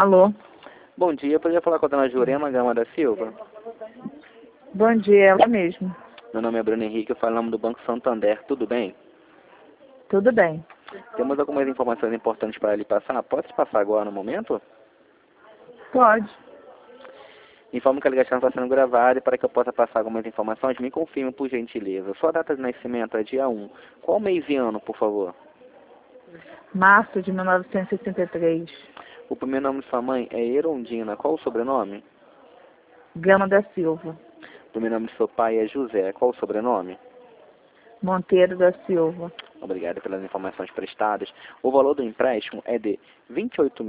Alô? Bom dia, poderia falar com a dona Jurema Gama da Silva? Bom dia, ela mesmo. Meu nome é Bruno Henrique, eu falo em nome do Banco Santander, tudo bem? Tudo bem. Temos algumas informações importantes para lhe passar, pode passar agora no momento? Pode. Informo que a ligação está sendo gravada e para que eu possa passar algumas informações, me confirme por gentileza. Sua data de nascimento é dia 1. Qual mês e ano, por favor? Março de 1963. O primeiro nome de sua mãe é Erondina, qual o sobrenome? Gama da Silva. O primeiro nome de seu pai é José, qual o sobrenome? Monteiro da Silva. Obrigado pelas informações prestadas. O valor do empréstimo é de R$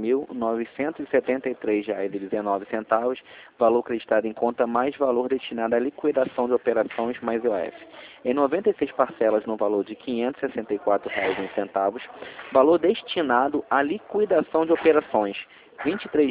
28.973,19, valor acreditado em conta mais valor destinado à liquidação de operações mais IOF. Em 96 parcelas no valor de R$ 564,01, valor destinado à liquidação de operações R$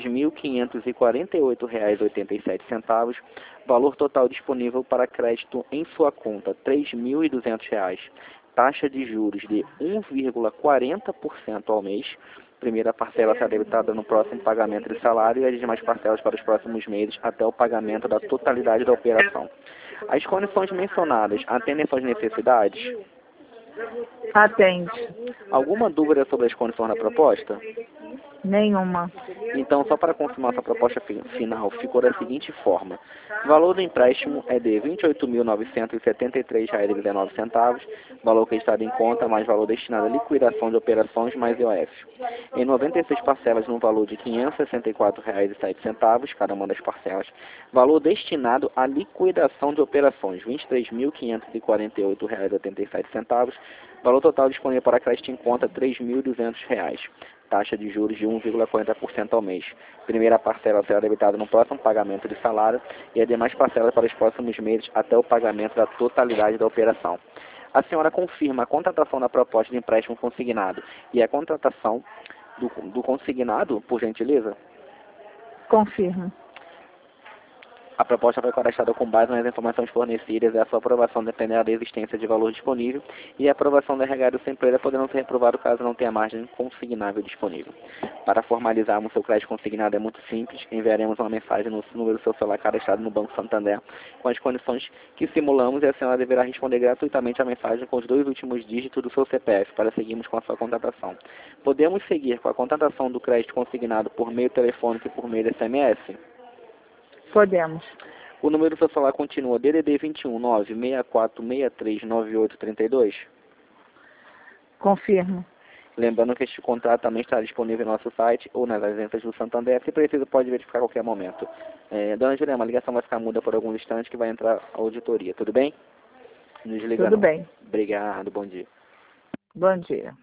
23.548,87, valor total disponível para crédito em sua conta R$ 3.200. Taxa de juros de 1,40% ao mês. Primeira parcela será debitada no próximo pagamento de salário e as demais parcelas para os próximos meses até o pagamento da totalidade da operação. As condições mencionadas atendem suas necessidades? Atende. Alguma dúvida sobre as condições da proposta? Nenhuma. Então, só para confirmar essa proposta final, ficou da seguinte forma. O valor do empréstimo é de R$ 28.973,19, valor acreditado em conta, mais valor destinado à liquidação de operações mais IOF. Em 96 parcelas no valor de R$ 564,07, cada uma das parcelas. Valor destinado à liquidação de operações, R$ 23.548,87. Valor total disponível para crédito em conta, R$ 3.200. Taxa de juros de 1,40% ao mês. Primeira parcela será debitada no próximo pagamento de salário e as demais parcelas para os próximos meses até o pagamento da totalidade da operação. A senhora confirma a contratação da proposta de empréstimo consignado e a contratação do consignado, por gentileza? Confirmo. A proposta foi cadastrada com base nas informações fornecidas e a sua aprovação dependerá da existência de valor disponível e a aprovação da regada sem empresa poderão ser reprovado caso não tenha margem consignável disponível. Para formalizarmos seu crédito consignado é muito simples, enviaremos uma mensagem no número do seu celular cadastrado no Banco Santander com as condições que simulamos e a senhora deverá responder gratuitamente a mensagem com os 2 últimos dígitos do seu CPF para seguirmos com a sua contratação. Podemos seguir com a contratação do crédito consignado por meio telefônico e por meio de SMS? Podemos. O número do seu celular continua DDD 21 96463 9832. Confirmo. Lembrando que este contrato também está disponível no nosso site ou nas agências do Santander. Se precisa, pode verificar a qualquer momento. Dona Jurema, a ligação vai ficar muda por alguns instantes que vai entrar a auditoria. Tudo bem? Não desliga Tudo não. bem. Obrigado, bom dia. Bom dia.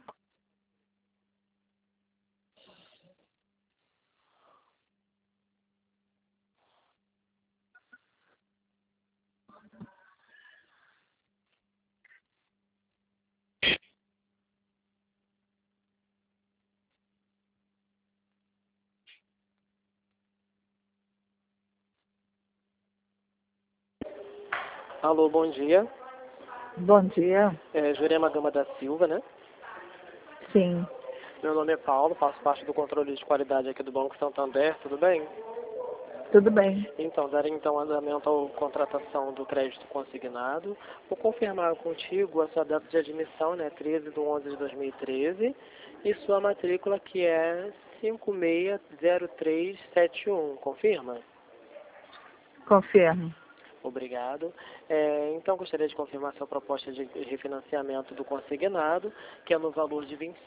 Alô, bom dia. Bom dia. Jurema Gama da Silva, né? Sim. Meu nome é Paulo, faço parte do controle de qualidade aqui do Banco Santander, tudo bem? Tudo bem. Então, darei então andamento à contratação do crédito consignado. Vou confirmar contigo a sua data de admissão, né? 13/11/2013, e sua matrícula que é 560371. Confirma? Confirmo. Obrigado. Então, gostaria de confirmar sua proposta de refinanciamento do consignado, que é no valor de R$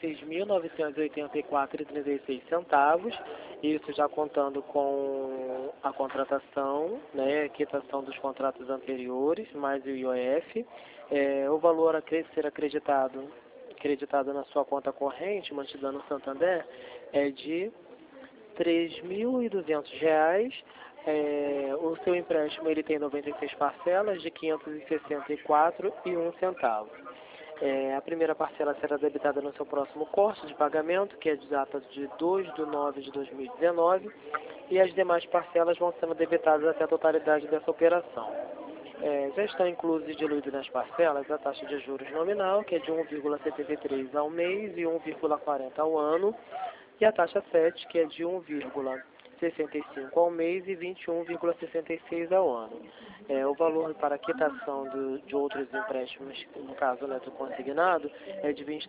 26.984,36, isso já contando com a contratação, né, quitação dos contratos anteriores, mais o IOF. O valor a ser acreditado na sua conta corrente, mantida no Santander, é de R$ 3.200. O seu empréstimo ele tem 96 parcelas de R$ 564,01. A primeira parcela será debitada no seu próximo corte de pagamento, que é de data de 2/9/2019, e as demais parcelas vão sendo debitadas até a totalidade dessa operação. Já estão inclusos e diluídos nas parcelas a taxa de juros nominal, que é de 1,73 ao mês e 1,40 ao ano, e a taxa 7, que é de 1,65 ao mês e 21,66 ao ano. O valor para quitação de outros empréstimos, no caso do consignado, é de R$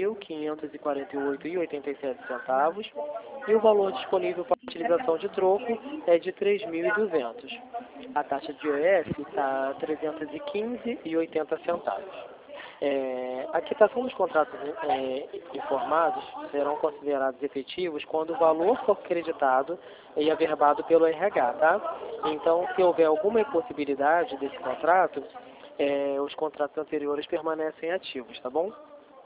23.548,87 e o valor disponível para utilização de troco é de R$ 3.200. A taxa de IOF está R$ 315,80. A quitação dos contratos informados serão considerados efetivos quando o valor for creditado e averbado pelo RH, tá? Então, se houver alguma impossibilidade desse contrato, os contratos anteriores permanecem ativos, tá bom?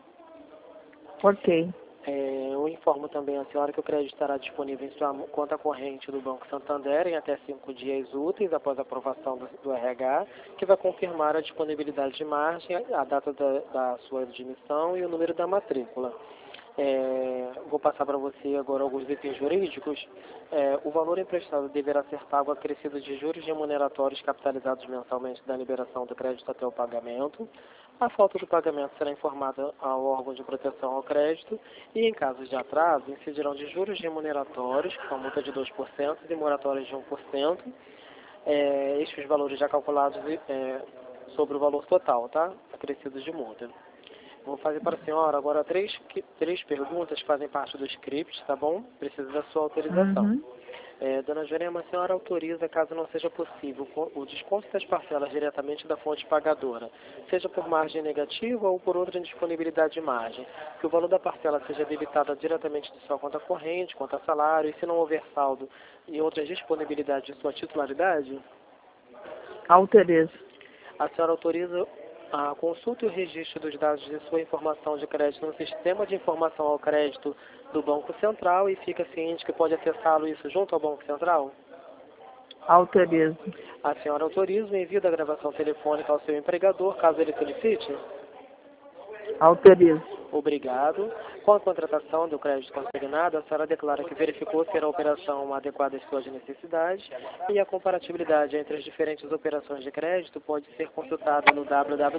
Ok. Eu informo também a senhora que o crédito estará disponível em sua conta corrente do Banco Santander em até 5 dias úteis após a aprovação do RH, que vai confirmar a disponibilidade de margem, a data da sua admissão e o número da matrícula. Vou passar para você agora alguns itens jurídicos. O valor emprestado deverá ser pago acrescido de juros remuneratórios capitalizados mensalmente da liberação do crédito até o pagamento. A falta do pagamento será informada ao órgão de proteção ao crédito e, em casos de atraso, incidirão de juros remuneratórios, com multa de 2% e moratórias de 1%. Estes valores já calculados sobre o valor total, tá? Acrescidos de multa. Vou fazer para a senhora agora três perguntas que fazem parte do script, tá bom? Preciso da sua autorização. Uhum. Dona Jurema, a senhora autoriza, caso não seja possível, o desconto das parcelas diretamente da fonte pagadora, seja por margem negativa ou por outra indisponibilidade de margem, que o valor da parcela seja debitado diretamente de sua conta corrente, conta salário, e se não houver saldo e outras disponibilidades de sua titularidade? Autorizo. A senhora autoriza a consulta e o registro dos dados de sua informação de crédito no Sistema de Informação ao Crédito do Banco Central e fica ciente que pode acessá-lo isso junto ao Banco Central? Autorizo. A senhora autoriza o envio da gravação telefônica ao seu empregador, caso ele solicite? Autorizo. Obrigado. Com a contratação do crédito consignado, a senhora declara que verificou ser a operação adequada às suas necessidades e a comparatibilidade entre as diferentes operações de crédito pode ser consultada no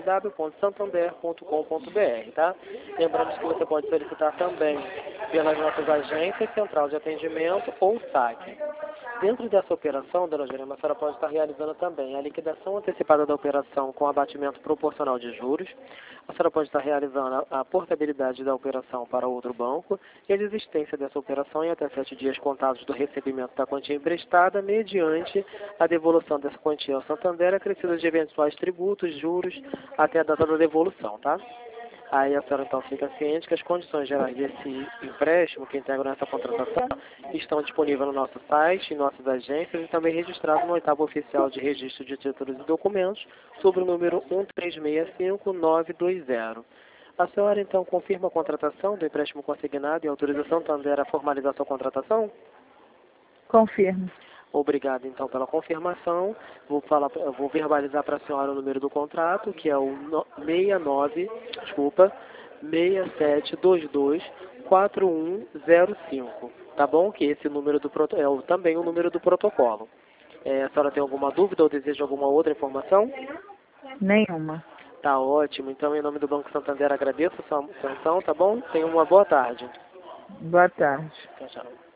www.santander.com.br, tá? Lembrando que você pode solicitar também pelas nossas agências, central de atendimento ou saque. Dentro dessa operação, dona Jurema, a senhora pode estar realizando também a liquidação antecipada da operação com abatimento proporcional de juros. A senhora pode estar realizando a portabilidade da operação para outro banco e a desistência dessa operação em até 7 dias contados do recebimento da quantia emprestada, mediante a devolução dessa quantia ao Santander, acrescida de eventuais tributos, juros, até a data da devolução, tá? Aí a senhora então fica ciente que as condições gerais desse empréstimo que integram essa contratação estão disponíveis no nosso site, em nossas agências e também registrados no 8º Oficial de Registro de Títulos e Documentos, sobre o número 1365920. A senhora então confirma a contratação do empréstimo consignado e autoriza Santander a formalizar sua contratação? Confirmo. Obrigado, então, pela confirmação. Vou verbalizar para a senhora o número do contrato, que é o 6722-4105, tá bom? Que esse número é também o número do protocolo. A senhora tem alguma dúvida ou deseja alguma outra informação? Nenhuma. Tá ótimo. Então, em nome do Banco Santander, agradeço a sua atenção, tá bom? Tenha uma boa tarde. Boa tarde. Tchau, tchau.